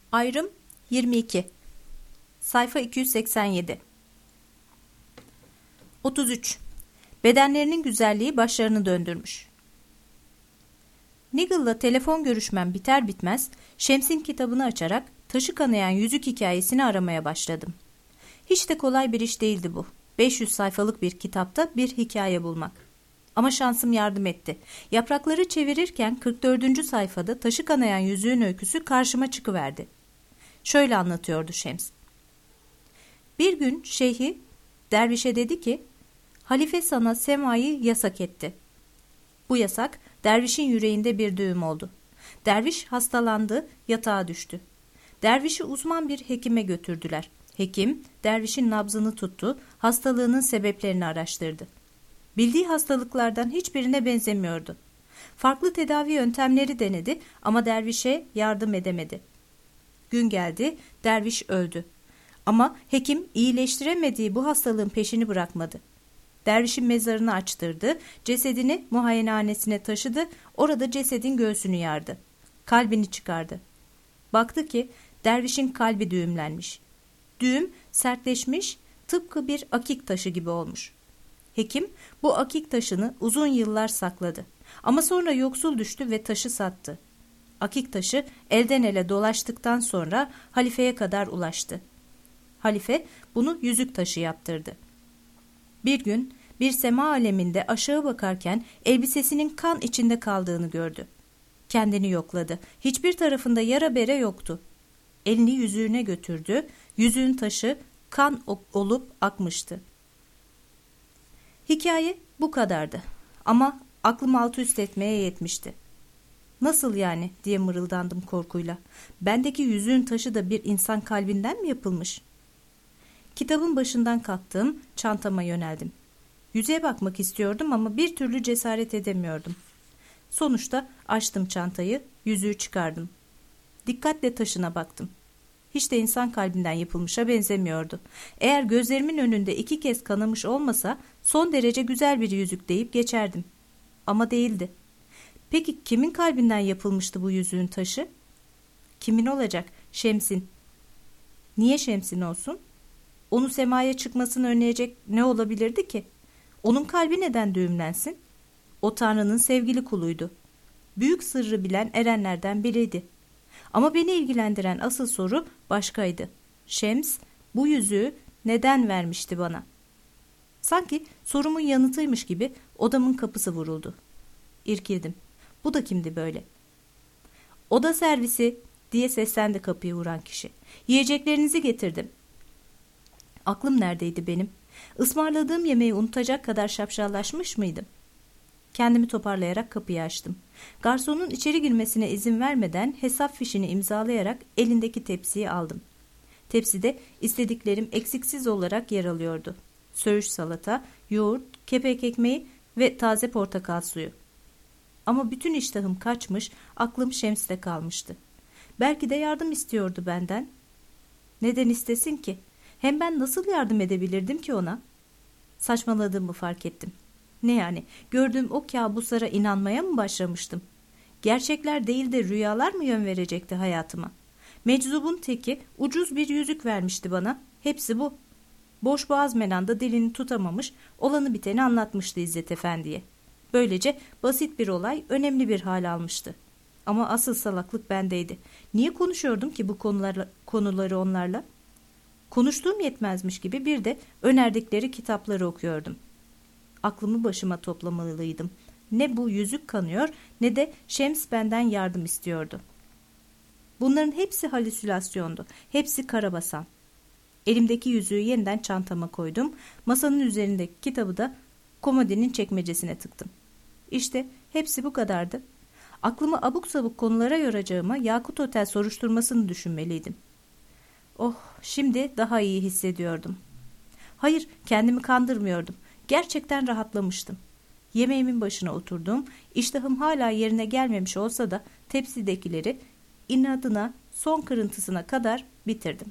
Ayrım 22. Sayfa 287. 33. Bedenlerinin güzelliği başlarını döndürmüş. Nigel'la telefon görüşmem biter bitmez Şems'in kitabını açarak taşı kanayan yüzük hikayesini aramaya başladım. Hiç de kolay bir iş değildi bu. 500 sayfalık bir kitapta bir hikaye bulmak. Ama şansım yardım etti. Yaprakları çevirirken 44. sayfada taşı kanayan yüzüğün öyküsü karşıma çıkıverdi. Şöyle anlatıyordu Şems. Bir gün şeyhi dervişe dedi ki, halife sana semayı yasak etti. Bu yasak dervişin yüreğinde bir düğüm oldu. Derviş hastalandı, yatağa düştü. Dervişi uzman bir hekime götürdüler. Hekim dervişin nabzını tuttu, hastalığının sebeplerini araştırdı. Bildiği hastalıklardan hiçbirine benzemiyordu. Farklı tedavi yöntemleri denedi ama dervişe yardım edemedi. Gün geldi, derviş öldü. Ama hekim iyileştiremediği bu hastalığın peşini bırakmadı. Dervişin mezarını açtırdı, cesedini muayenehanesine taşıdı, orada cesedin göğsünü yardı. Kalbini çıkardı. Baktı ki dervişin kalbi düğümlenmiş. Düğüm sertleşmiş, tıpkı bir akik taşı gibi olmuş. Hekim bu akik taşını uzun yıllar sakladı. Ama sonra yoksul düştü ve taşı sattı. Akik taşı elden ele dolaştıktan sonra halifeye kadar ulaştı. Halife bunu yüzük taşı yaptırdı. Bir gün bir sema aleminde aşağı bakarken elbisesinin kan içinde kaldığını gördü. Kendini yokladı. Hiçbir tarafında yara bere yoktu. Elini yüzüğüne götürdü. Yüzüğün taşı kan olup akmıştı. Hikaye bu kadardı. Ama aklım alt üst etmeye yetmişti. Nasıl yani diye mırıldandım korkuyla. Bendeki yüzüğün taşı da bir insan kalbinden mi yapılmış? Kitabın başından kalktım, çantama yöneldim. Yüzeye bakmak istiyordum ama bir türlü cesaret edemiyordum. Sonuçta açtım çantayı, yüzüğü çıkardım. Dikkatle taşına baktım. Hiç de insan kalbinden yapılmışa benzemiyordu. Eğer gözlerimin önünde 2 kez kanamış olmasa son derece güzel bir yüzük deyip geçerdim. Ama değildi. Peki kimin kalbinden yapılmıştı bu yüzüğün taşı? Kimin olacak? Şems'in. Niye Şems'in olsun? Onu semaya çıkmasını önleyecek ne olabilirdi ki? Onun kalbi neden düğümlensin? O Tanrı'nın sevgili kuluydu. Büyük sırrı bilen erenlerden biriydi. Ama beni ilgilendiren asıl soru başkaydı. Şems bu yüzüğü neden vermişti bana? Sanki sorumun yanıtıymış gibi odamın kapısı vuruldu. İrkildim. Bu da kimdi böyle? Oda servisi diye seslendi kapıyı vuran kişi. Yiyeceklerinizi getirdim. Aklım neredeydi benim? Ismarladığım yemeği unutacak kadar şapşallaşmış mıydım? Kendimi toparlayarak kapıyı açtım. Garsonun içeri girmesine izin vermeden hesap fişini imzalayarak elindeki tepsiyi aldım. Tepside istediklerim eksiksiz olarak yer alıyordu. Söğüş salata, yoğurt, kepek ekmeği ve taze portakal suyu. Ama bütün iştahım kaçmış, aklım Şems'te kalmıştı. Belki de yardım istiyordu benden. Neden istesin ki? Hem ben nasıl yardım edebilirdim ki ona? Saçmaladığımı fark ettim. Ne yani? Gördüğüm o kabuslara inanmaya mı başlamıştım? Gerçekler değil de rüyalar mı yön verecekti hayatıma? Meczubun teki ucuz bir yüzük vermişti bana. Hepsi bu. Boş boğaz menanda dilini tutamamış, olanı biteni anlatmıştı İzzet Efendi'ye. Böylece basit bir olay önemli bir hal almıştı. Ama asıl salaklık bendeydi. Niye konuşuyordum ki bu konuları onlarla? Konuştuğum yetmezmiş gibi bir de önerdikleri kitapları okuyordum. Aklımı başıma toplamalıydım. Ne bu yüzük kanıyor ne de Şems benden yardım istiyordu. Bunların hepsi halüsinasyondu. Hepsi karabasan. Elimdeki yüzüğü yeniden çantama koydum. Masanın üzerindeki kitabı da komodinin çekmecesine tıktım. İşte hepsi bu kadardı. Aklımı abuk sabuk konulara yoracağıma Yakut Otel soruşturmasını düşünmeliydim. Oh, şimdi daha iyi hissediyordum. Hayır, kendimi kandırmıyordum. Gerçekten rahatlamıştım. Yemeğimin başına oturdum. İştahım hala yerine gelmemiş olsa da tepsidekileri inadına son kırıntısına kadar bitirdim.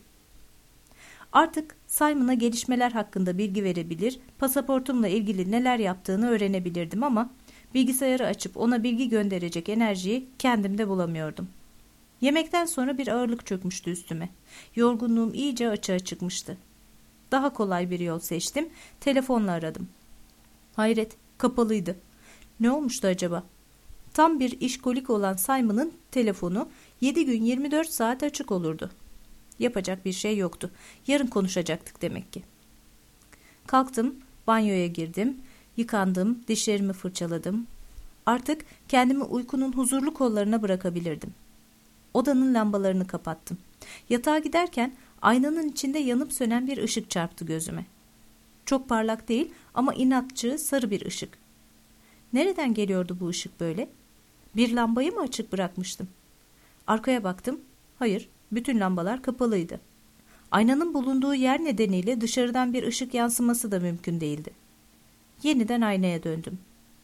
Artık Simon'a gelişmeler hakkında bilgi verebilir, pasaportumla ilgili neler yaptığını öğrenebilirdim ama bilgisayarı açıp ona bilgi gönderecek enerjiyi kendimde bulamıyordum. Yemekten sonra bir ağırlık çökmüştü üstüme. Yorgunluğum iyice açığa çıkmıştı. Daha kolay bir yol seçtim. Telefonla aradım. Hayret, kapalıydı. Ne olmuştu acaba? Tam bir işkolik olan Simon'ın telefonu 7 gün 24 saat açık olurdu. Yapacak bir şey yoktu. Yarın konuşacaktık demek ki. Kalktım, banyoya girdim, yıkandım, dişlerimi fırçaladım. Artık kendimi uykunun huzurlu kollarına bırakabilirdim. Odanın lambalarını kapattım. Yatağa giderken aynanın içinde yanıp sönen bir ışık çarptı gözüme. Çok parlak değil ama inatçı sarı bir ışık. Nereden geliyordu bu ışık böyle? Bir lambayı mı açık bırakmıştım? Arkaya baktım. Hayır, bütün lambalar kapalıydı. Aynanın bulunduğu yer nedeniyle dışarıdan bir ışık yansıması da mümkün değildi. Yeniden aynaya döndüm.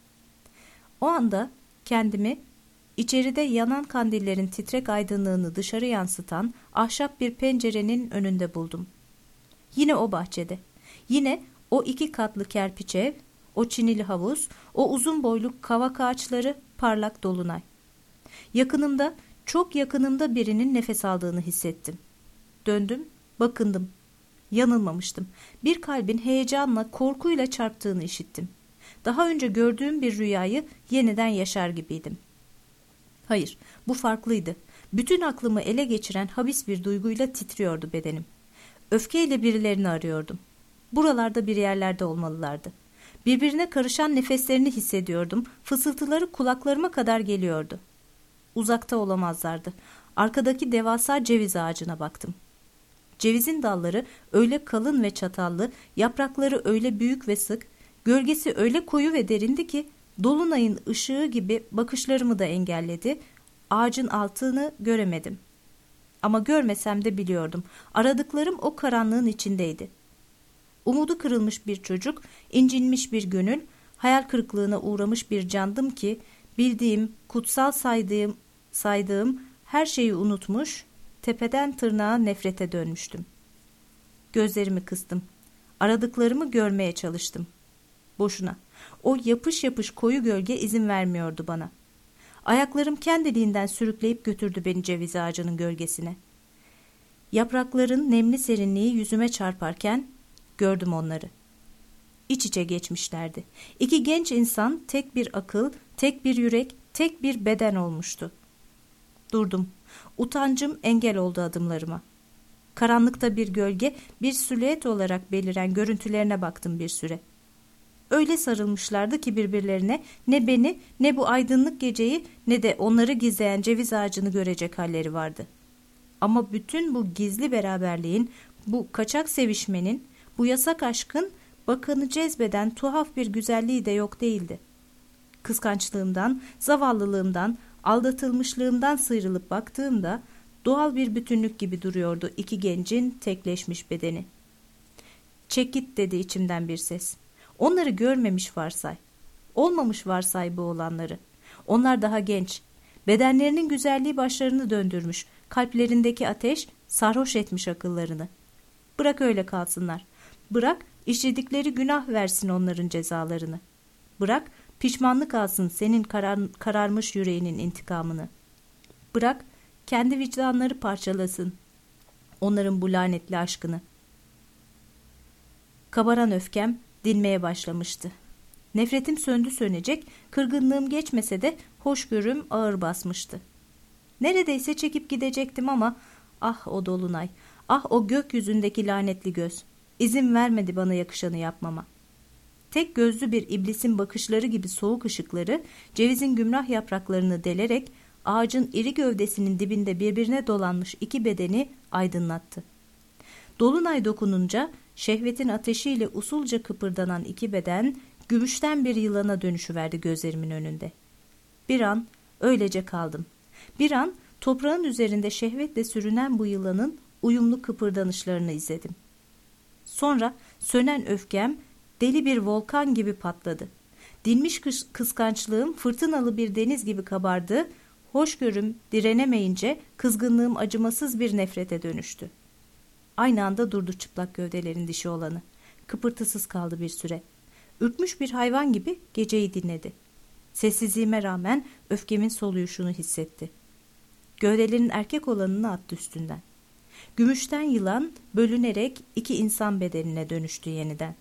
O anda kendimi içeride yanan kandillerin titrek aydınlığını dışarı yansıtan ahşap bir pencerenin önünde buldum. Yine o bahçede, yine o 2 katlı kerpiç ev, o çinili havuz, o uzun boylu kavak ağaçları, parlak dolunay. Yakınımda, çok yakınımda birinin nefes aldığını hissettim. Döndüm, bakındım. Yanılmamıştım. Bir kalbin heyecanla, korkuyla çarptığını işittim. Daha önce gördüğüm bir rüyayı yeniden yaşar gibiydim. Hayır, bu farklıydı. Bütün aklımı ele geçiren habis bir duyguyla titriyordu bedenim. Öfkeyle birilerini arıyordum. Buralarda bir yerlerde olmalılardı. Birbirine karışan nefeslerini hissediyordum. Fısıltıları kulaklarıma kadar geliyordu. Uzakta olamazlardı. Arkadaki devasa ceviz ağacına baktım. Cevizin dalları öyle kalın ve çatallı, yaprakları öyle büyük ve sık, gölgesi öyle koyu ve derindi ki dolunayın ışığı gibi bakışlarımı da engelledi. Ağacın altını göremedim. Ama görmesem de biliyordum. Aradıklarım o karanlığın içindeydi. Umudu kırılmış bir çocuk, incinmiş bir gönül, hayal kırıklığına uğramış bir candım ki bildiğim, kutsal saydığım her şeyi unutmuş, tepeden tırnağa nefrete dönmüştüm. Gözlerimi kıstım. Aradıklarımı görmeye çalıştım. Boşuna. O yapış yapış koyu gölge izin vermiyordu bana. Ayaklarım kendiliğinden sürükleyip götürdü beni ceviz ağacının gölgesine. Yaprakların nemli serinliği yüzüme çarparken gördüm onları. İç içe geçmişlerdi. 2 genç insan, tek bir akıl, tek bir yürek, tek bir beden olmuştu. Durdum. Utancım engel oldu adımlarıma. Karanlıkta bir gölge, bir silüet olarak beliren görüntülerine baktım bir süre. Öyle sarılmışlardı ki birbirlerine ne beni, ne bu aydınlık geceyi, ne de onları gizleyen ceviz ağacını görecek halleri vardı. Ama bütün bu gizli beraberliğin, bu kaçak sevişmenin, bu yasak aşkın bakanı cezbeden tuhaf bir güzelliği de yok değildi. Kıskançlığımdan, zavallılığımdan, aldatılmışlığımdan sıyrılıp baktığımda doğal bir bütünlük gibi duruyordu 2 gencin tekleşmiş bedeni. "Çek git," dedi içimden bir ses. "Onları görmemiş varsay. Olmamış varsay bu olanları. Onlar daha genç. Bedenlerinin güzelliği başlarını döndürmüş. Kalplerindeki ateş sarhoş etmiş akıllarını. Bırak öyle kalsınlar. Bırak işledikleri günah versin onların cezalarını. Bırak pişmanlık alsın senin kararmış yüreğinin intikamını. Bırak kendi vicdanları parçalasın onların bu lanetli aşkını." Kabaran öfkem dinmeye başlamıştı. Nefretim söndü sönecek, kırgınlığım geçmese de hoşgörüm ağır basmıştı. Neredeyse çekip gidecektim ama ah o dolunay, ah o gökyüzündeki lanetli göz. İzin vermedi bana yakışanı yapmama. Tek gözlü bir iblisin bakışları gibi soğuk ışıkları cevizin gümrah yapraklarını delerek ağacın iri gövdesinin dibinde birbirine dolanmış 2 bedeni aydınlattı. Dolunay dokununca şehvetin ateşiyle usulca kıpırdanan 2 beden gümüşten bir yılana dönüşüverdi gözlerimin önünde. Bir an öylece kaldım. Bir an toprağın üzerinde şehvetle sürünen bu yılanın uyumlu kıpırdanışlarını izledim. Sonra sönen öfkem deli bir volkan gibi patladı. Dinmiş kıskançlığım fırtınalı bir deniz gibi kabardı. Hoşgörüm direnemeyince kızgınlığım acımasız bir nefrete dönüştü. Aynı anda durdu çıplak gövdelerin dişi olanı. Kıpırtısız kaldı bir süre. Ürkmüş bir hayvan gibi geceyi dinledi. Sessizliğime rağmen öfkemin soluyuşunu hissetti. Gövdelerin erkek olanını attı üstünden. Gümüşten yılan bölünerek 2 insan bedenine dönüştü yeniden.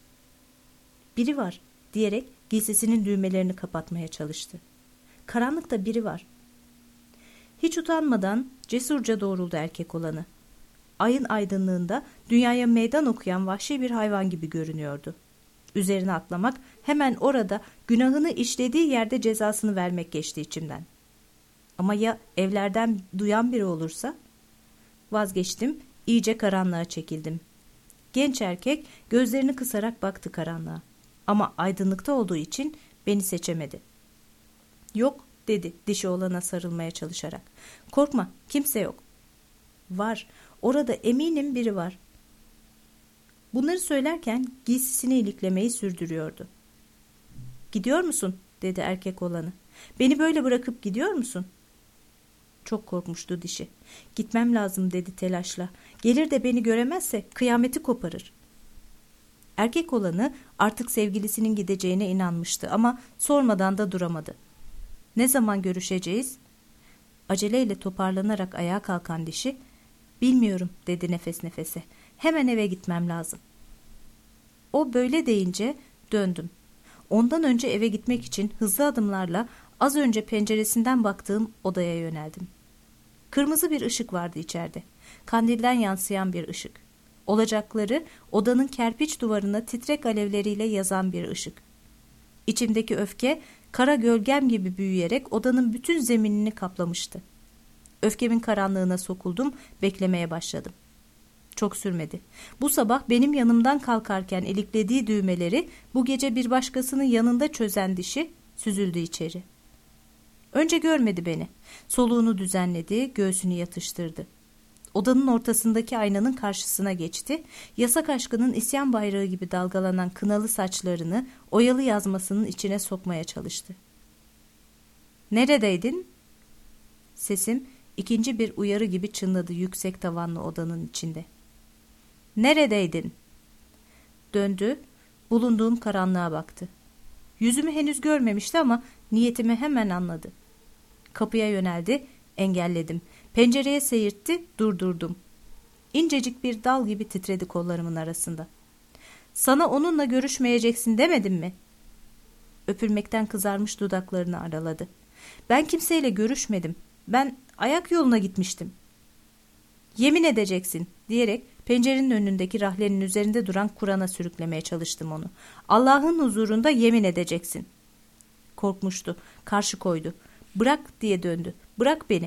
Biri var diyerek giysisinin düğmelerini kapatmaya çalıştı. Karanlıkta biri var. Hiç utanmadan cesurca doğruldu erkek olanı. Ayın aydınlığında dünyaya meydan okuyan vahşi bir hayvan gibi görünüyordu. Üzerine atlamak, hemen orada günahını işlediği yerde cezasını vermek geçti içimden. Ama ya evlerden duyan biri olursa? Vazgeçtim, iyice karanlığa çekildim. Genç erkek gözlerini kısarak baktı karanlığa. Ama aydınlıkta olduğu için beni seçemedi. Yok dedi dişi olana sarılmaya çalışarak. Korkma, kimse yok. Var, orada eminim biri var. Bunları söylerken giysisini iliklemeyi sürdürüyordu. Gidiyor musun? Dedi erkek olanı. Beni böyle bırakıp gidiyor musun? Çok korkmuştu dişi. Gitmem lazım dedi telaşla. Gelir de beni göremezse kıyameti koparır. Erkek olanı artık sevgilisinin gideceğine inanmıştı ama sormadan da duramadı. Ne zaman görüşeceğiz? Aceleyle toparlanarak ayağa kalkan dişi, bilmiyorum dedi nefes nefese. Hemen eve gitmem lazım. O böyle deyince döndüm. Ondan önce eve gitmek için hızlı adımlarla az önce penceresinden baktığım odaya yöneldim. Kırmızı bir ışık vardı içeride. Kandilden yansıyan bir ışık. Olacakları odanın kerpiç duvarına titrek alevleriyle yazan bir ışık. İçimdeki öfke kara gölgem gibi büyüyerek odanın bütün zeminini kaplamıştı. Öfkemin karanlığına sokuldum, beklemeye başladım. Çok sürmedi. Bu sabah benim yanımdan kalkarken iliklediği düğmeleri bu gece bir başkasının yanında çözen dişi süzüldü içeri. Önce görmedi beni. Soluğunu düzenledi, göğsünü yatıştırdı. Odanın ortasındaki aynanın karşısına geçti. Yasak aşkının isyan bayrağı gibi dalgalanan kınalı saçlarını oyalı yazmasının içine sokmaya çalıştı. Neredeydin? Sesim ikinci bir uyarı gibi çınladı yüksek tavanlı odanın içinde. Neredeydin? Döndü, bulunduğum karanlığa baktı. Yüzümü henüz görmemişti ama niyetimi hemen anladı. Kapıya yöneldi, engelledim. Pencereye seyirtti, durdurdum. İncecik bir dal gibi titredi kollarımın arasında. Sana onunla görüşmeyeceksin demedim mi? Öpülmekten kızarmış dudaklarını araladı. Ben kimseyle görüşmedim. Ben ayak yoluna gitmiştim. Yemin edeceksin diyerek pencerenin önündeki rahlenin üzerinde duran Kur'an'a sürüklemeye çalıştım onu. Allah'ın huzurunda yemin edeceksin. Korkmuştu, karşı koydu. Bırak diye döndü. Bırak beni.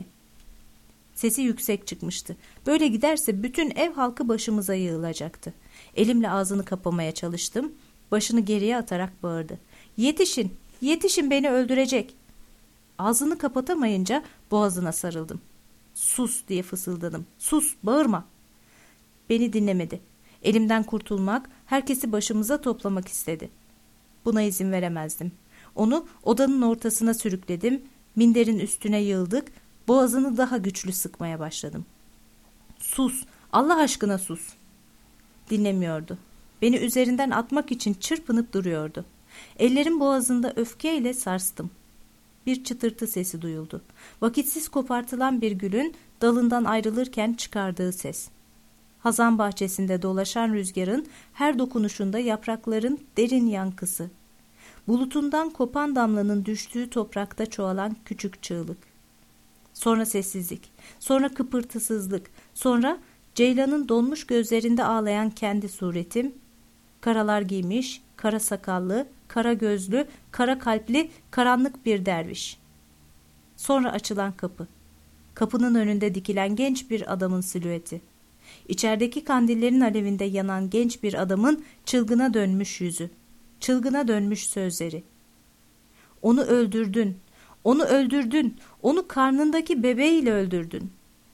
Sesi yüksek çıkmıştı. Böyle giderse bütün ev halkı başımıza yığılacaktı. Elimle ağzını kapamaya çalıştım. Başını geriye atarak bağırdı. Yetişin, yetişin beni öldürecek. Ağzını kapatamayınca boğazına sarıldım. Sus diye fısıldadım. Sus, bağırma. Beni dinlemedi. Elimden kurtulmak, herkesi başımıza toplamak istedi. Buna izin veremezdim. Onu odanın ortasına sürükledim. Minderin üstüne yığıldık. Boğazını daha güçlü sıkmaya başladım. Sus, Allah aşkına sus. Dinlemiyordu. Beni üzerinden atmak için çırpınıp duruyordu. Ellerim boğazında öfkeyle sarstım. Bir çıtırtı sesi duyuldu. Vakitsiz kopartılan bir gülün dalından ayrılırken çıkardığı ses. Hazan bahçesinde dolaşan rüzgarın her dokunuşunda yaprakların derin yankısı. Bulutundan kopan damlanın düştüğü toprakta çoğalan küçük çığlık. Sonra sessizlik, sonra kıpırtısızlık, sonra ceylanın donmuş gözlerinde ağlayan kendi suretim, karalar giymiş, kara sakallı, kara gözlü, kara kalpli, karanlık bir derviş. Sonra açılan kapı. Kapının önünde dikilen genç bir adamın silüeti. İçerideki kandillerin alevinde yanan genç bir adamın çılgına dönmüş yüzü. Çılgına dönmüş sözleri. Onu öldürdün, onu öldürdün, onu karnındaki bebeğiyle öldürdün.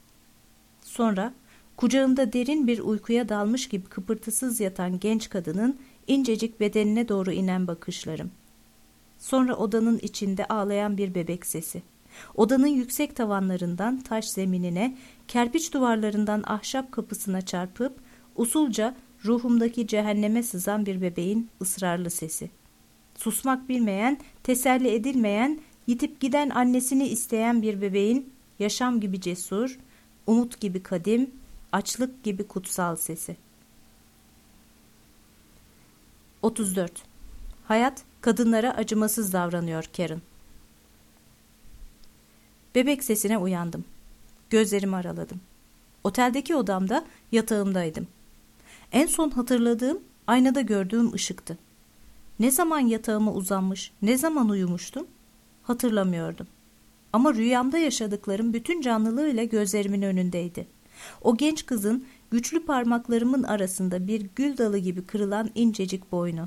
Sonra kucağımda derin bir uykuya dalmış gibi kıpırtısız yatan genç kadının incecik bedenine doğru inen bakışlarım. Sonra odanın içinde ağlayan bir bebek sesi. Odanın yüksek tavanlarından taş zeminine, kerpiç duvarlarından ahşap kapısına çarpıp usulca ruhumdaki cehenneme sızan bir bebeğin ısrarlı sesi. Susmak bilmeyen, teselli edilmeyen, yitip giden annesini isteyen bir bebeğin yaşam gibi cesur, umut gibi kadim, açlık gibi kutsal sesi. 34. Hayat kadınlara acımasız davranıyor Karen. Bebek sesine uyandım. Gözlerimi araladım. Oteldeki odamda yatağımdaydım. En son hatırladığım aynada gördüğüm ışıktı. Ne zaman yatağıma uzanmış, ne zaman uyumuştum hatırlamıyordum. Ama rüyamda yaşadıklarım bütün canlılığıyla gözlerimin önündeydi. O genç kızın güçlü parmaklarımın arasında bir gül dalı gibi kırılan incecik boynu.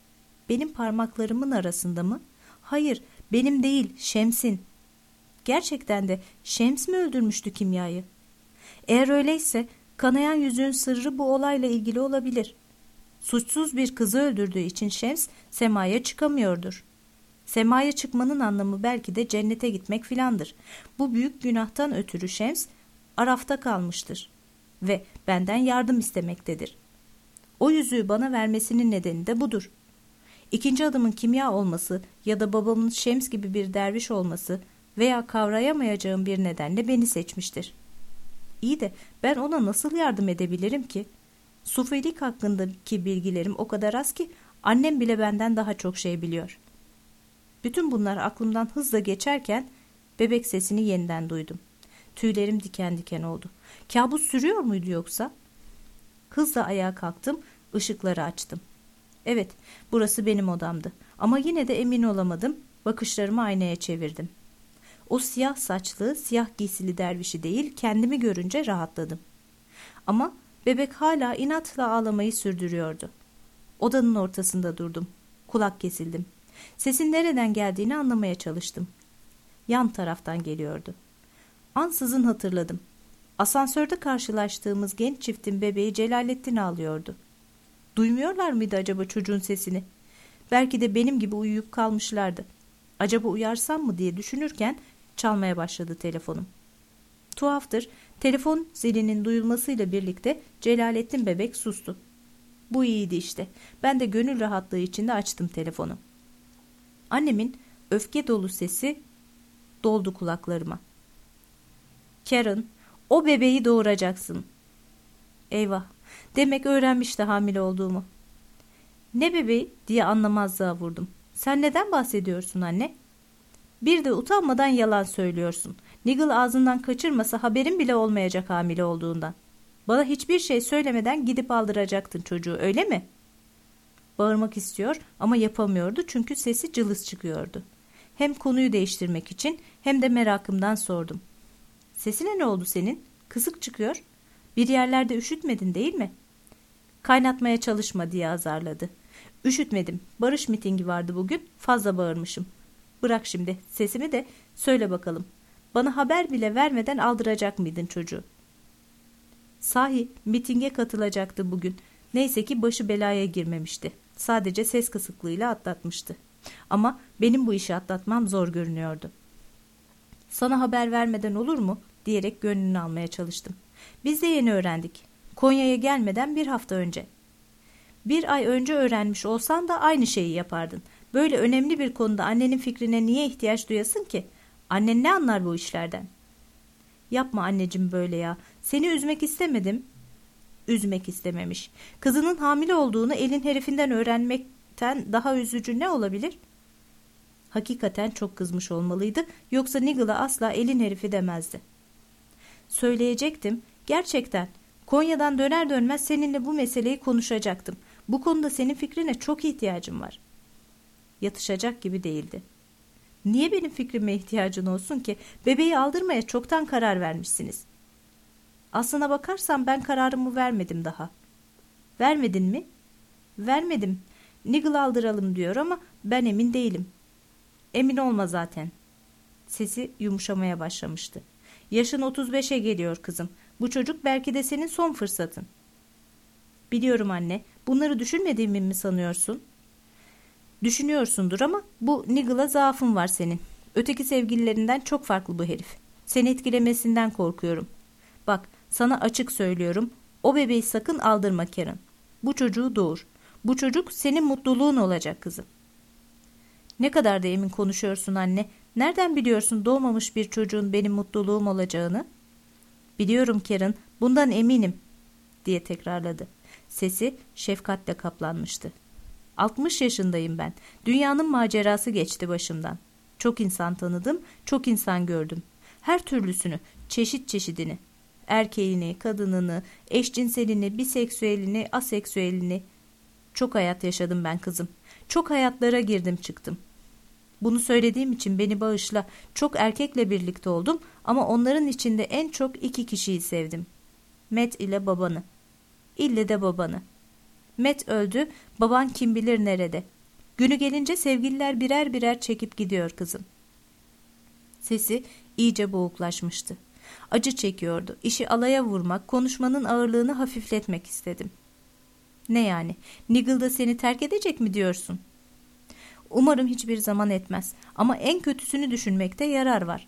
Benim parmaklarımın arasında mı? Hayır, benim değil, Şems'in. Gerçekten de Şems mi öldürmüştü Kimya'yı? Eğer öyleyse kanayan yüzüğün sırrı bu olayla ilgili olabilir. Suçsuz bir kızı öldürdüğü için Şems semaya çıkamıyordur. Semaya çıkmanın anlamı belki de cennete gitmek filandır. Bu büyük günahtan ötürü Şems arafta kalmıştır ve benden yardım istemektedir. O yüzüğü bana vermesinin nedeni de budur. İkinci adımın Kimya olması ya da babamın Şems gibi bir derviş olması veya kavrayamayacağım bir nedenle beni seçmiştir. İyi de ben ona nasıl yardım edebilirim ki? Sufilik hakkındaki bilgilerim o kadar az ki annem bile benden daha çok şey biliyor. Bütün bunlar aklımdan hızla geçerken bebek sesini yeniden duydum. Tüylerim diken diken oldu. Kabus sürüyor muydu yoksa? Hızla ayağa kalktım, ışıkları açtım. Evet, burası benim odamdı ama yine de emin olamadım, bakışlarımı aynaya çevirdim. O siyah saçlı, siyah giysili dervişi değil, kendimi görünce rahatladım. Ama bebek hala inatla ağlamayı sürdürüyordu. Odanın ortasında durdum. Kulak kesildim. Sesin nereden geldiğini anlamaya çalıştım. Yan taraftan geliyordu. Ansızın hatırladım. Asansörde karşılaştığımız genç çiftin bebeği Celalettin ağlıyordu. Duymuyorlar mıydı acaba çocuğun sesini? Belki de benim gibi uyuyup kalmışlardı. Acaba uyarsam mı diye düşünürken çalmaya başladı telefonum. Tuhaftır, telefon zilinin duyulmasıyla birlikte Celalettin bebek sustu. Bu iyiydi işte. Ben de gönül rahatlığı içinde açtım telefonu. Annemin öfke dolu sesi doldu kulaklarıma. Karen, o bebeği doğuracaksın. Eyvah, demek öğrenmişti hamile olduğumu. Ne bebeği diye anlamazlığa vurdum. Sen neden bahsediyorsun anne? Bir de utanmadan yalan söylüyorsun. Nigel ağzından kaçırmasa haberin bile olmayacak hamile olduğundan. Bana hiçbir şey söylemeden gidip aldıracaktın çocuğu, öyle mi? Bağırmak istiyor ama yapamıyordu çünkü sesi cılız çıkıyordu. Hem konuyu değiştirmek için hem de merakımdan sordum. Sesine ne oldu senin? Kısık çıkıyor. Bir yerlerde üşütmedin değil mi? Kaynatmaya çalışma diye azarladı. Üşütmedim. Barış mitingi vardı bugün. Fazla bağırmışım. Bırak şimdi sesimi de söyle bakalım. Bana haber bile vermeden aldıracak mıydın çocuğu? Sahi mitinge katılacaktı bugün. Neyse ki başı belaya girmemişti. Sadece ses kısıklığıyla atlatmıştı. Ama benim bu işi atlatmam zor görünüyordu. Sana haber vermeden olur mu? Diyerek gönlünü almaya çalıştım. Biz de yeni öğrendik. Konya'ya gelmeden bir hafta önce. Bir ay önce öğrenmiş olsan da aynı şeyi yapardın. Böyle önemli bir konuda annenin fikrine niye ihtiyaç duyasın ki? Annen ne anlar bu işlerden? Yapma anneciğim böyle ya. Seni üzmek istemedim. Üzmek istememiş. Kızının hamile olduğunu elin herifinden öğrenmekten daha üzücü ne olabilir? Hakikaten çok kızmış olmalıydı. Yoksa Nigel'a asla elin herifi demezdi. Söyleyecektim. Gerçekten. Konya'dan döner dönmez seninle bu meseleyi konuşacaktım. Bu konuda senin fikrine çok ihtiyacım var. Yatışacak gibi değildi. Niye benim fikrime ihtiyacın olsun ki? Bebeği aldırmaya çoktan karar vermişsiniz. Aslına bakarsam ben kararımı vermedim daha. Vermedin mi? Vermedim. Nigel aldıralım diyor ama ben emin değilim. Emin olma zaten. Sesi yumuşamaya başlamıştı. Yaşın 35'e geliyor kızım. Bu çocuk belki de senin son fırsatın. Biliyorum anne. Bunları düşünmediğimi mi sanıyorsun? Düşünüyorsundur ama bu Nigel'a zaafın var senin. Öteki sevgililerinden çok farklı bu herif. Seni etkilemesinden korkuyorum. Bak sana açık söylüyorum. O bebeği sakın aldırma Karen. Bu çocuğu doğur. Bu çocuk senin mutluluğun olacak kızım. Ne kadar da emin konuşuyorsun anne. Nereden biliyorsun doğmamış bir çocuğun benim mutluluğum olacağını? Biliyorum Karen, bundan eminim, diye tekrarladı. Sesi şefkatle kaplanmıştı. 60 yaşındayım ben. Dünyanın macerası geçti başımdan. Çok insan tanıdım, çok insan gördüm. Her türlüsünü, çeşit çeşidini. Erkeğini, kadınını, eşcinselini, biseksüelini, aseksüelini. Çok hayat yaşadım ben kızım. Çok hayatlara girdim çıktım. Bunu söylediğim için beni bağışla. Çok erkekle birlikte oldum ama onların içinde en çok 2 kişiyi sevdim. Matt ile babanı. İlle de babanı. Matt öldü, baban kim bilir nerede. Günü gelince sevgililer birer birer çekip gidiyor kızım. Sesi iyice boğuklaşmıştı. Acı çekiyordu. İşi alaya vurmak, konuşmanın ağırlığını hafifletmek istedim. Ne yani? Nigel da seni terk edecek mi diyorsun? Umarım hiçbir zaman etmez. Ama en kötüsünü düşünmekte yarar var.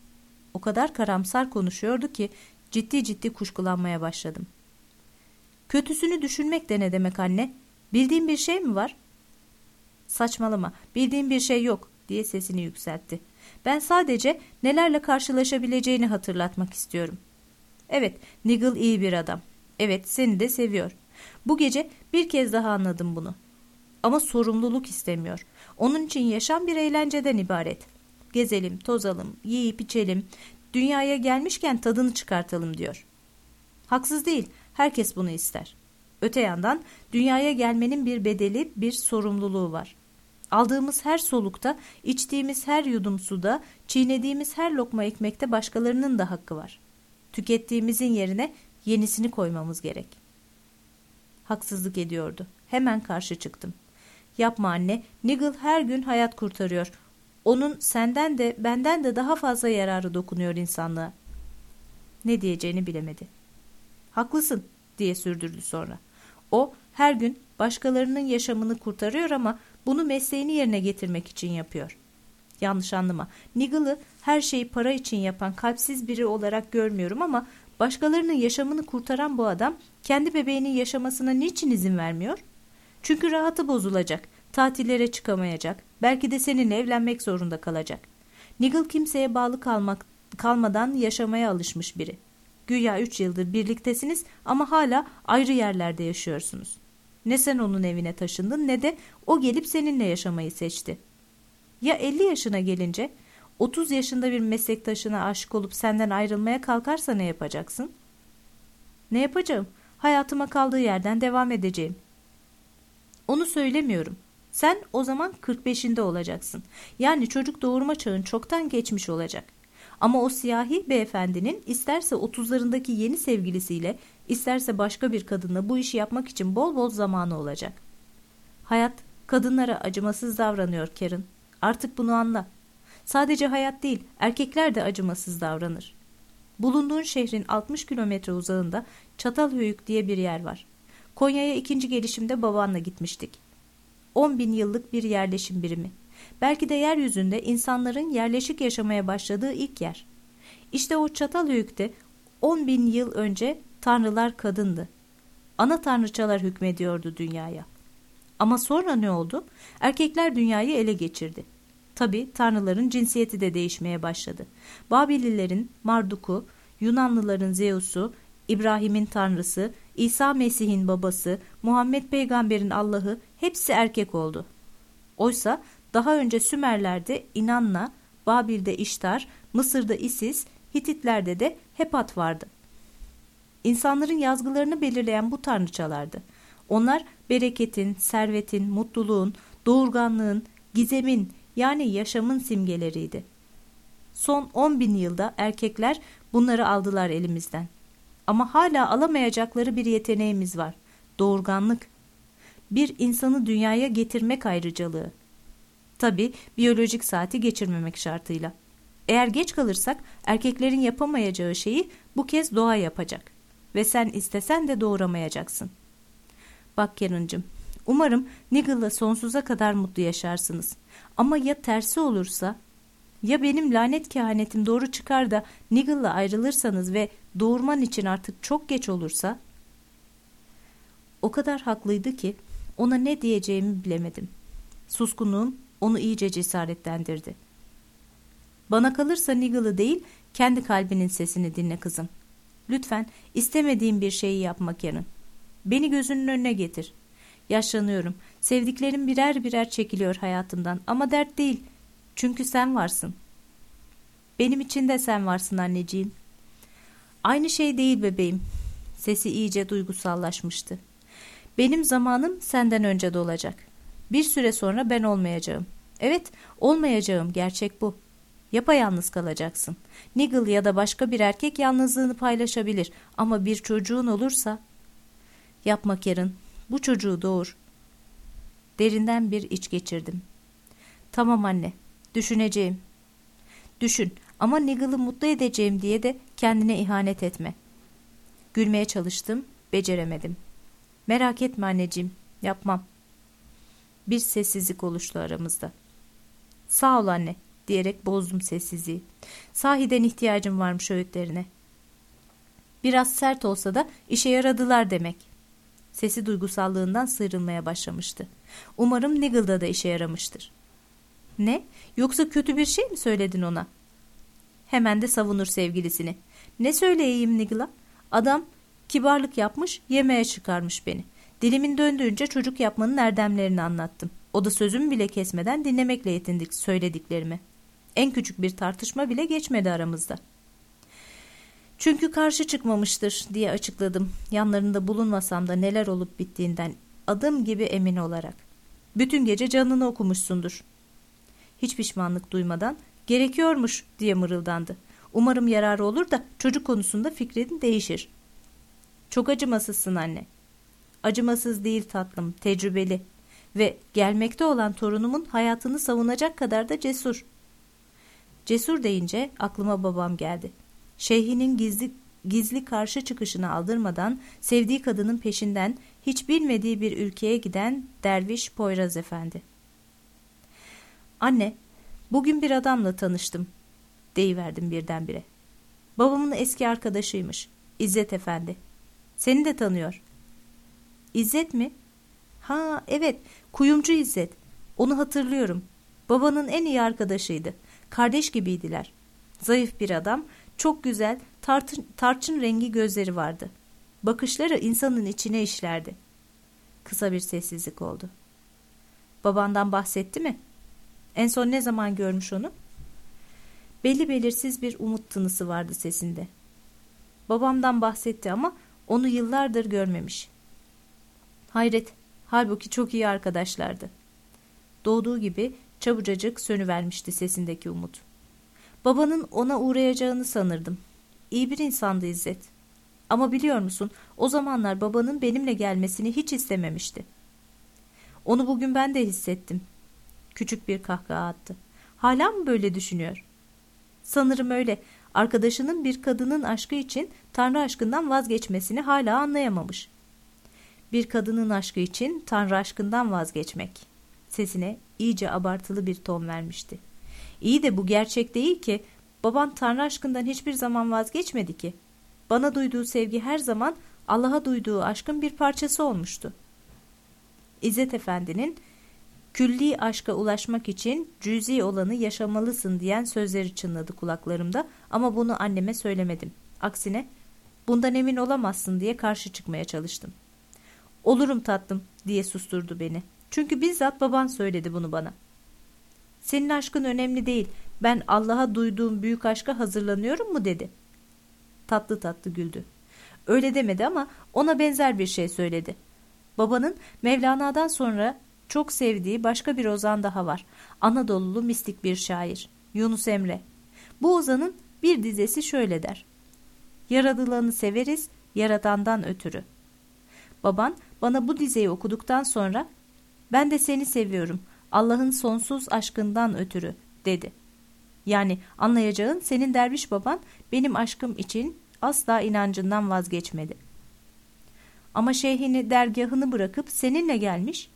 O kadar karamsar konuşuyordu ki ciddi ciddi kuşkulanmaya başladım. Kötüsünü düşünmek de ne demek anne? Bildiğin bir şey mi var? Saçmalama, bildiğim bir şey yok, diye sesini yükseltti. Ben sadece nelerle karşılaşabileceğini hatırlatmak istiyorum. Evet, Nigel iyi bir adam. Evet, seni de seviyor. Bu gece bir kez daha anladım bunu. Ama sorumluluk istemiyor. Onun için yaşam bir eğlenceden ibaret. Gezelim, tozalım, yiyip içelim, dünyaya gelmişken tadını çıkartalım diyor. Haksız değil, herkes bunu ister. Öte yandan dünyaya gelmenin bir bedeli, bir sorumluluğu var. Aldığımız her solukta, içtiğimiz her yudum suda, çiğnediğimiz her lokma ekmekte başkalarının da hakkı var. Tükettiğimizin yerine yenisini koymamız gerek. Haksızlık ediyordu. Hemen karşı çıktım. Yapma anne, Nigel her gün hayat kurtarıyor. Onun senden de benden de daha fazla yararı dokunuyor insanlığa. Ne diyeceğini bilemedi. Haklısın, diye sürdürdü sonra. O her gün başkalarının yaşamını kurtarıyor ama bunu mesleğini yerine getirmek için yapıyor. Yanlış anlama. Nigel'ı her şeyi para için yapan kalpsiz biri olarak görmüyorum ama başkalarının yaşamını kurtaran bu adam kendi bebeğinin yaşamasına niçin izin vermiyor? Çünkü rahatı bozulacak, tatillere çıkamayacak, belki de seninle evlenmek zorunda kalacak. Nigel kimseye bağlı kalmadan yaşamaya alışmış biri. Güya 3 yıldır birliktesiniz ama hala ayrı yerlerde yaşıyorsunuz. Ne sen onun evine taşındın ne de o gelip seninle yaşamayı seçti. Ya 50 yaşına gelince 30 yaşında bir meslektaşına aşık olup senden ayrılmaya kalkarsa ne yapacaksın? Ne yapacağım? Hayatıma kaldığı yerden devam edeceğim. Onu söylemiyorum. Sen o zaman 45'inde olacaksın. Yani çocuk doğurma çağın çoktan geçmiş olacak. Ama o siyahi beyefendinin isterse 30'larındaki yeni sevgilisiyle, isterse başka bir kadınla bu işi yapmak için bol bol zamanı olacak. Hayat kadınlara acımasız davranıyor Karen. Artık bunu anla. Sadece hayat değil, erkekler de acımasız davranır. Bulunduğun şehrin 60 kilometre uzağında Çatalhöyük diye bir yer var. Konya'ya 2. gelişimde babanla gitmiştik. 10.000 yıllık bir yerleşim birimi. Belki de yeryüzünde insanların yerleşik yaşamaya başladığı ilk yer. İşte o Çatalhöyük'te 10.000 yıl önce tanrılar kadındı. Ana tanrıçalar hükmediyordu dünyaya. Ama sonra ne oldu? Erkekler dünyayı ele geçirdi. Tabii tanrıların cinsiyeti de değişmeye başladı. Babililerin Marduk'u, Yunanlıların Zeus'u, İbrahim'in tanrısı, İsa Mesih'in babası, Muhammed peygamberin Allah'ı hepsi erkek oldu. Oysa daha önce Sümerler'de İnanna, Babil'de İştar, Mısır'da Isis, Hititlerde de Hepat vardı. İnsanların yazgılarını belirleyen bu tanrıçalardı. Onlar bereketin, servetin, mutluluğun, doğurganlığın, gizemin yani yaşamın simgeleriydi. Son 10.000 yılda erkekler bunları aldılar elimizden. Ama hala alamayacakları bir yeteneğimiz var. Doğurganlık. Bir insanı dünyaya getirmek ayrıcalığı. Tabii biyolojik saati geçirmemek şartıyla. Eğer geç kalırsak erkeklerin yapamayacağı şeyi bu kez doğa yapacak. Ve sen istesen de doğuramayacaksın. Bak Karen'cığım, umarım Nigel'la sonsuza kadar mutlu yaşarsınız. Ama ya tersi olursa, ya benim lanet kehanetim doğru çıkar da Nigel'la ayrılırsanız ve doğurman için artık çok geç olursa? O kadar haklıydı ki ona ne diyeceğimi bilemedim. Suskunluğum onu iyice cesaretlendirdi. Bana kalırsa Niggle'ı değil, kendi kalbinin sesini dinle kızım. Lütfen istemediğim bir şeyi yapmak yarın. Beni gözünün önüne getir. Yaşlanıyorum. Sevdiklerim birer birer çekiliyor hayatımdan. Ama dert değil. Çünkü sen varsın. Benim için de sen varsın anneciğim. Aynı şey değil bebeğim. Sesi iyice duygusallaşmıştı. Benim zamanım senden önce dolacak. Bir süre sonra ben olmayacağım. Evet, olmayacağım. Gerçek bu. Yapayalnız kalacaksın. Niggle ya da başka bir erkek yalnızlığını paylaşabilir. Ama bir çocuğun olursa... Yapma Karen. Bu çocuğu doğur. Derinden bir iç geçirdim. Tamam anne. Düşüneceğim. Düşün ama Niggle'ı mutlu edeceğim diye de kendine ihanet etme. Gülmeye çalıştım. Beceremedim. Merak etme anneciğim. Yapmam. Bir sessizlik oluştu aramızda. Sağ ol anne diyerek bozdum sessizliği. Sahiden ihtiyacım varmış öğütlerine. Biraz sert olsa da işe yaradılar demek. Sesi duygusallığından sıyrılmaya başlamıştı. Umarım Niggle'da da işe yaramıştır. Ne? Yoksa kötü bir şey mi söyledin ona? Hemen de savunur sevgilisini. Ne söyleyeyim Niggle'a? Adam kibarlık yapmış, yemeğe çıkarmış beni. Dilimin döndüğünce çocuk yapmanın erdemlerini anlattım. O da sözümü bile kesmeden dinlemekle yetindik söylediklerimi. En küçük bir tartışma bile geçmedi aramızda. Çünkü karşı çıkmamıştır diye açıkladım. Yanlarında bulunmasam da neler olup bittiğinden adım gibi emin olarak. Bütün gece canını okumuşsundur. Hiç pişmanlık duymadan gerekiyormuş diye mırıldandı. Umarım yararı olur da çocuk konusunda fikrin değişir. Çok acımasızsın anne. Acımasız değil tatlım, tecrübeli ve gelmekte olan torunumun hayatını savunacak kadar da cesur. Cesur deyince aklıma babam geldi. Şeyhinin gizli karşı çıkışını aldırmadan sevdiği kadının peşinden hiç bilmediği bir ülkeye giden derviş Poyraz Efendi. Anne, bugün bir adamla tanıştım, deyiverdim birdenbire. Babamın eski arkadaşıymış, İzzet Efendi. Seni de tanıyor. İzzet mi? Ha, evet, kuyumcu İzzet. Onu hatırlıyorum. Babanın en iyi arkadaşıydı. Kardeş gibiydiler. Zayıf bir adam, çok güzel, tarçın rengi gözleri vardı. Bakışları insanın içine işlerdi. Kısa bir sessizlik oldu. Babandan bahsetti mi? En son ne zaman görmüş onu? Belli belirsiz bir umut tınısı vardı sesinde. Babamdan bahsetti ama onu yıllardır görmemiş. Hayret, halbuki çok iyi arkadaşlardı. Doğduğu gibi çabucacık sönüvermişti sesindeki umut. Babanın ona uğrayacağını sanırdım. İyi bir insandı İzzet. Ama biliyor musun, o zamanlar babanın benimle gelmesini hiç istememişti. Onu bugün ben de hissettim. Küçük bir kahkaha attı. Hala mı böyle düşünüyor? Sanırım öyle. Arkadaşının bir kadının aşkı için Tanrı aşkından vazgeçmesini hala anlayamamış. Bir kadının aşkı için Tanrı aşkından vazgeçmek. Sesine iyice abartılı bir ton vermişti. İyi de bu gerçek değil ki. Baban Tanrı aşkından hiçbir zaman vazgeçmedi ki. Bana duyduğu sevgi her zaman Allah'a duyduğu aşkın bir parçası olmuştu. İzzet Efendi'nin külli aşka ulaşmak için cüzi olanı yaşamalısın diyen sözleri çınladı kulaklarımda ama bunu anneme söylemedim. Aksine bundan emin olamazsın diye karşı çıkmaya çalıştım. Olurum tatlım diye susturdu beni. Çünkü bizzat baban söyledi bunu bana. Senin aşkın önemli değil. Ben Allah'a duyduğum büyük aşka hazırlanıyorum mu dedi. Tatlı tatlı güldü. Öyle demedi ama ona benzer bir şey söyledi. Babanın Mevlana'dan sonra çok sevdiği başka bir ozan daha var. Anadolulu mistik bir şair. Yunus Emre. Bu ozanın bir dizesi şöyle der. Yaradılanı severiz, yaradandan ötürü. Baban bana bu dizeyi okuduktan sonra ben de seni seviyorum, Allah'ın sonsuz aşkından ötürü dedi. Yani anlayacağın senin derviş baban benim aşkım için asla inancından vazgeçmedi. Ama şeyhini dergahını bırakıp seninle gelmiş.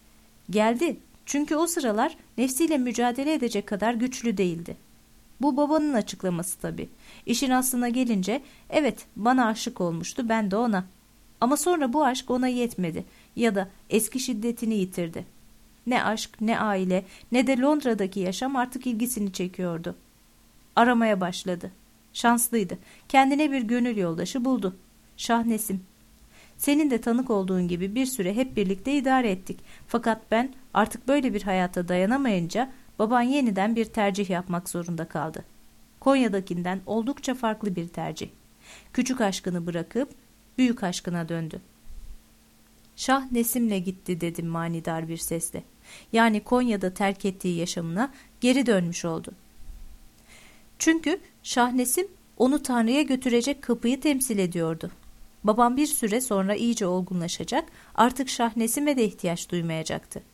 Geldi çünkü o sıralar nefsiyle mücadele edecek kadar güçlü değildi. Bu babanın açıklaması tabii. İşin aslına gelince evet bana aşık olmuştu, ben de ona. Ama sonra bu aşk ona yetmedi ya da eski şiddetini yitirdi. Ne aşk, ne aile, ne de Londra'daki yaşam artık ilgisini çekiyordu. Aramaya başladı. Şanslıydı. Kendine bir gönül yoldaşı buldu. Şahnesim. Senin de tanık olduğun gibi bir süre hep birlikte idare ettik. Fakat ben artık böyle bir hayata dayanamayınca baban yeniden bir tercih yapmak zorunda kaldı. Konya'dakinden oldukça farklı bir tercih. Küçük aşkını bırakıp büyük aşkına döndü. Şah Nesim'le gitti dedim manidar bir sesle. Yani Konya'da terk ettiği yaşamına geri dönmüş oldu. Çünkü Şah Nesim onu Tanrı'ya götürecek kapıyı temsil ediyordu. Babam bir süre sonra iyice olgunlaşacak, artık Şah Nesim'e de ihtiyaç duymayacaktı.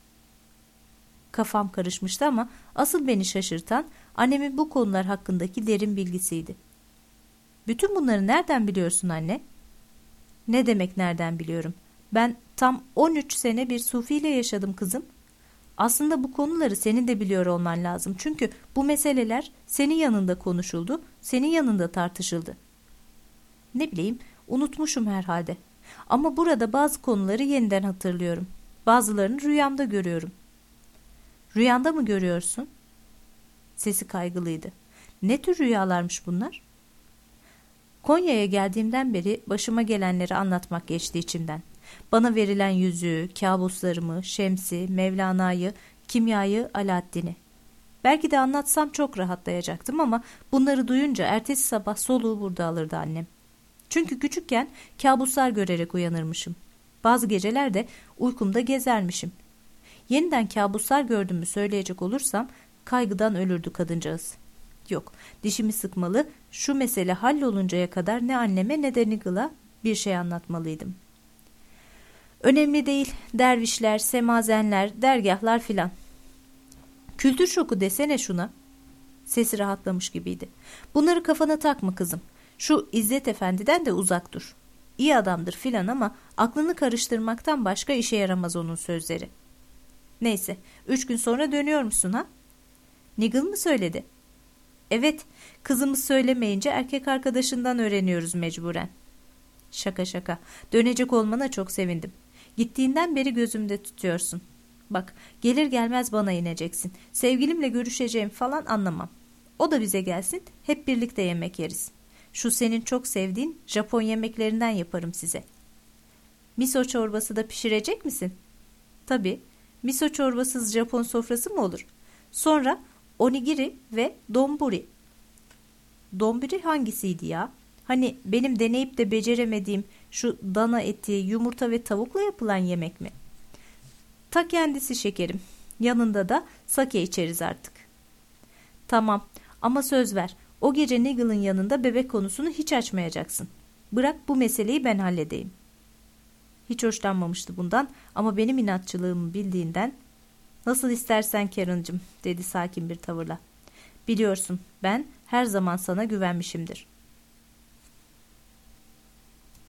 Kafam karışmıştı ama asıl beni şaşırtan annemin bu konular hakkındaki derin bilgisiydi. Bütün bunları nereden biliyorsun anne? Ne demek nereden biliyorum? Ben tam 13 sene bir sufiyle yaşadım kızım. Aslında bu konuları senin de biliyor olman lazım. Çünkü bu meseleler senin yanında konuşuldu, senin yanında tartışıldı. Ne bileyim, unutmuşum herhalde. Ama burada bazı konuları yeniden hatırlıyorum. Bazılarını rüyamda görüyorum. Rüyanda mı görüyorsun? Sesi kaygılıydı. Ne tür rüyalarmış bunlar? Konya'ya geldiğimden beri başıma gelenleri anlatmak geçti içimden. Bana verilen yüzüğü, kabuslarımı, Şems'i, Mevlana'yı, kimyayı, Alaaddin'i. Belki de anlatsam çok rahatlayacaktım ama bunları duyunca ertesi sabah soluğu burada alırdı annem. Çünkü küçükken kabuslar görerek uyanırmışım. Bazı geceler de uykumda gezermişim. Yeniden kabuslar gördüğümü söyleyecek olursam kaygıdan ölürdü kadıncağız. Yok, dişimi sıkmalı, şu mesele halloluncaya kadar ne anneme ne de Nigel'a bir şey anlatmalıydım. Önemli değil, dervişler, semazenler, dergahlar filan. Kültür şoku desene şuna. Sesi rahatlamış gibiydi. Bunları kafana takma kızım. Şu İzzet Efendi'den de uzak dur. İyi adamdır filan ama aklını karıştırmaktan başka işe yaramaz onun sözleri. Neyse, 3 gün sonra dönüyor musun ha? Nigel mı söyledi? Evet, kızımız söylemeyince erkek arkadaşından öğreniyoruz mecburen. Şaka şaka, dönecek olmana çok sevindim. Gittiğinden beri gözümde tutuyorsun. Bak, gelir gelmez bana ineceksin. Sevgilimle görüşeceğim falan anlamam. O da bize gelsin, hep birlikte yemek yeriz. Şu senin çok sevdiğin Japon yemeklerinden yaparım size. Miso çorbası da pişirecek misin? Tabii, miso çorbasız Japon sofrası mı olur? Sonra onigiri ve donburi. Donburi hangisiydi ya? Hani benim deneyip de beceremediğim şu dana eti, yumurta ve tavukla yapılan yemek mi? Ta kendisi şekerim. Yanında da sake içeriz artık. Tamam ama söz ver. O gece Nigel'ın yanında bebek konusunu hiç açmayacaksın. Bırak bu meseleyi ben halledeyim. Hiç hoşlanmamıştı bundan ama benim inatçılığımı bildiğinden nasıl istersen Karen'cığım dedi sakin bir tavırla. Biliyorsun ben her zaman sana güvenmişimdir.